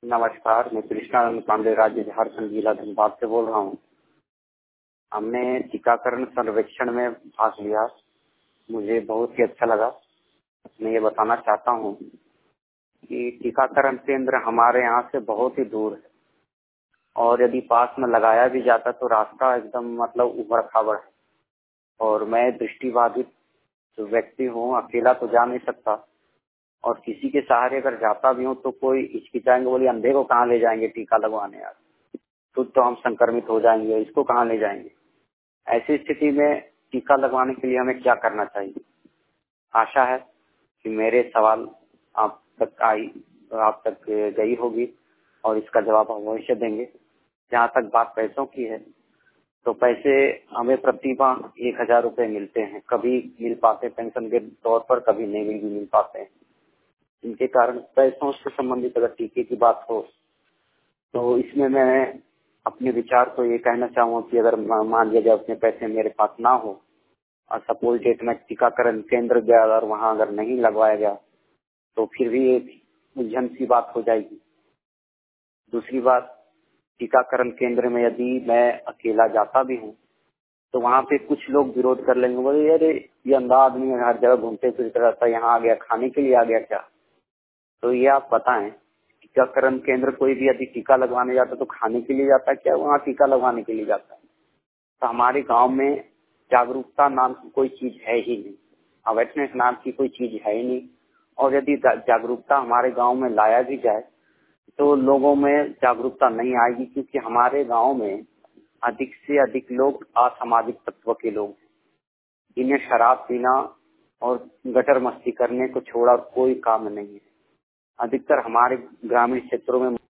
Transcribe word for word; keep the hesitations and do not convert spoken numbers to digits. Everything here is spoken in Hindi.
नमस्कार, मैं कृष्णानंद पांडे राज्य झारखंड जिला धनबाद से बोल रहा हूँ। हमने टीकाकरण सर्वेक्षण में भाग लिया, मुझे बहुत ही अच्छा लगा। मैं ये बताना चाहता हूँ कि टीकाकरण केंद्र हमारे यहाँ से बहुत ही दूर है और यदि पास में लगाया भी जाता तो रास्ता एकदम मतलब उबड़ खाबड़ है और मैं दृष्टिबाधित व्यक्ति हूँ, अकेला तो जा नहीं सकता और किसी के सहारे अगर जाता भी हूँ तो कोई हिचकिचाएंगे, बोले अंधे को कहाँ ले जाएंगे टीका लगवाने, यार खुद तो हम संक्रमित हो जाएंगे, इसको कहाँ ले जाएंगे। ऐसी स्थिति में टीका लगवाने के लिए हमें क्या करना चाहिए। आशा है कि मेरे सवाल आप तक आई आप तक गई होगी और इसका जवाब हम अवश्य देंगे। जहाँ तक बात पैसों की है तो पैसे हमें प्रतिमाह एक हजार रुपये मिलते हैं, कभी मिल पाते पेंशन के तौर पर, कभी नहीं भी मिल पाते हैं। इनके कारण पैसों से संबंधित अगर टीके की बात हो तो इसमें मैं अपने विचार को ये कहना चाहूँगा कि अगर मान लिया जाए उतने पैसे मेरे पास ना हो और सपोज डेट में टीकाकरण केंद्र गया और वहाँ अगर नहीं लगवाया गया तो फिर भी एक उलझन सी बात हो जाएगी। दूसरी बात, टीकाकरण केंद्र में यदि मैं अकेला जाता भी हूँ तो वहाँ पे कुछ लोग विरोध कर लेंगे, बोले अरे ये अंधा आदमी हर जगह घूमते फिरते रहता है, यहाँ आ गया खाने के लिए आ गया क्या। तो ये आप बताएं, टीकाकरण केंद्र कोई भी यदि टीका लगवाने जाता है तो खाने के लिए जाता है क्या, वहाँ टीका लगवाने के लिए जाता है। तो हमारे गांव में जागरूकता नाम की कोई चीज है ही नहीं, अवेयरनेस नाम की कोई चीज है ही नहीं। और यदि जागरूकता हमारे गांव में लाया भी जाए तो लोगों में जागरूकता नहीं आएगी, क्योंकि हमारे गांव में अधिक से अधिक लोग असामाजिक तत्व के लोग हैं, जिन्हें शराब पीना और गटर मस्ती करने को छोड़ा और कोई काम नहीं है। अधिकतर हमारे ग्रामीण क्षेत्रों में